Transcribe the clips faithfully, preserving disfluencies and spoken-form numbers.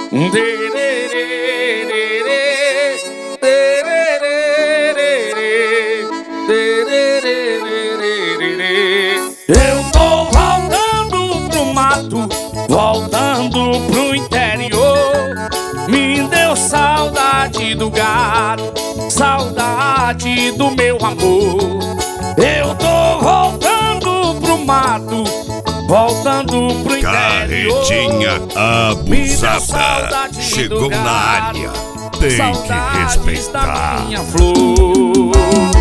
Eu tô voltando pro mato, voltando pro interior. Me deu saudade do gado, saudade do meu amor. Eu tô voltando pro mato, voltando pro interior. Carretinha abusada chegou na área, tem que respeitar. Da minha flor.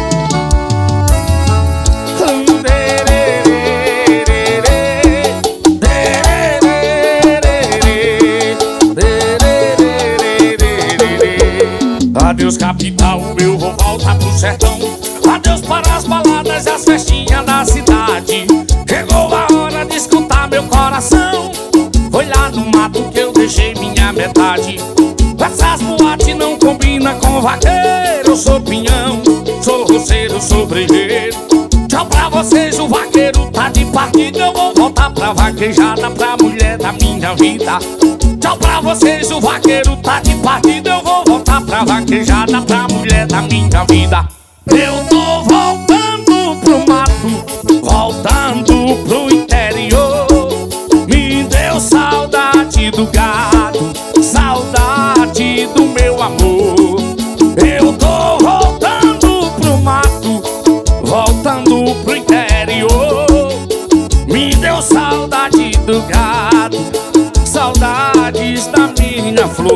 Adeus capital, eu vou voltar pro sertão. Adeus para as baladas e as festinhas da cidade. Chegou a hora de escutar meu coração. Foi lá no mato que eu deixei minha metade. Essas boates não combinam com vaqueiro. Eu sou pinhão, sou roceiro, sou brejeiro. Tchau pra vocês, o vaqueiro tá de partida. Eu vou voltar pra vaquejada, pra mulher da minha vida. Tchau pra vocês, o vaqueiro tá de partida. Eu vou voltar pra vaquejada, pra mulher da minha vida. Eu tô voltando pro mato, voltando pro interior. Me deu saudade do gado, saudade do meu amor. Eu tô voltando pro mato, voltando pro interior. Me deu saudade do gado, saudades da minha flor.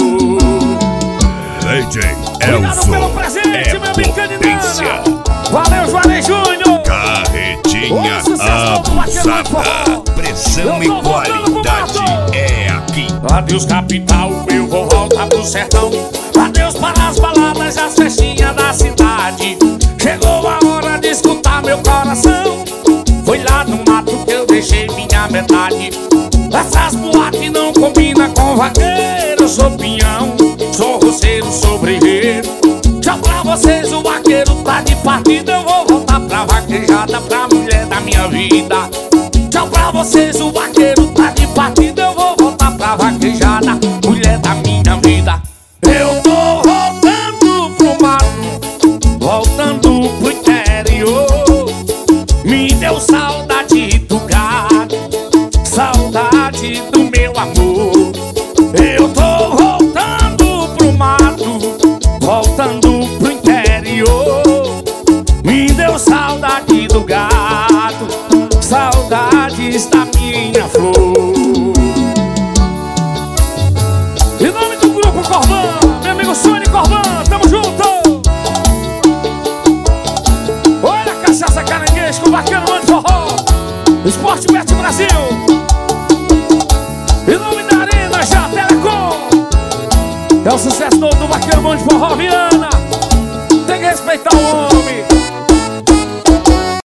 D J Obrigado Elson pelo presente, é meu amigo potência. Valeu, Juarez Júnior. Carretinha abusada, pressão e qualidade é aqui. Adeus capital, eu vou voltar pro sertão. Adeus para as baladas e as festinhas da cidade. Chegou a hora de escutar meu coração. Foi lá no mato que eu deixei minha metade. Essas boates não combinam com vaqueiro. Eu sou pinhão, sou roceiro, sou brejeiro. Tchau pra vocês, o vaqueiro tá de partida. Eu vou voltar pra vaquejada, pra mulher da minha vida. Tchau pra vocês, o vaqueiro tá de partida. Eu vou voltar pra vaquejada, mulher da minha vida. Eu tô voltando pro mato, voltando pro interior. Me deu saudade do gado, saudade do meu amor. Eu tô voltando pro mato, voltando pro interior. Me deu saudade do gado, saudades da minha flor. Em nome do Grupo Corvan, meu amigo Sônia Corvan, tamo junto. Olha a cachaça caranguesco, bacana, mano de forró. Esporte Bet Brasil. Em nome da Arena Já Telecom. É o sucesso todo do Vaqueiro Mão de Forró, Viana. Tem que respeitar o homem.